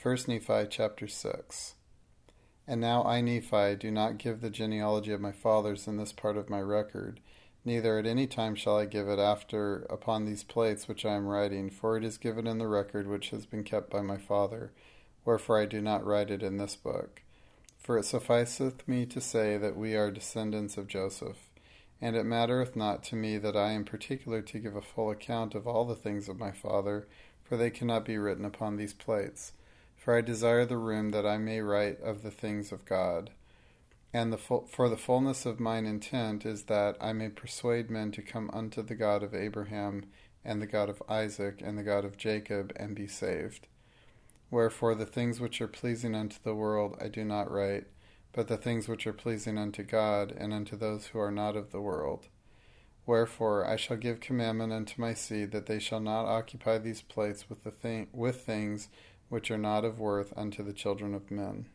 1 Nephi chapter 6. And now I, Nephi, do not give the genealogy of my fathers in this part of my record, neither at any time shall I give it after upon these plates which I am writing, for it is given in the record which has been kept by my father, wherefore I do not write it in this book. For it sufficeth me to say that we are descendants of Joseph. And it mattereth not to me that I am particular to give a full account of all the things of my father, for they cannot be written upon these plates. For I desire the room that I may write of the things of God. And for the fullness of mine intent is that I may persuade men to come unto the God of Abraham, and the God of Isaac, and the God of Jacob, and be saved. Wherefore the things which are pleasing unto the world I do not write, but the things which are pleasing unto God, and unto those who are not of the world. Wherefore I shall give commandment unto my seed, that they shall not occupy these plates with things which are not of worth unto the children of men.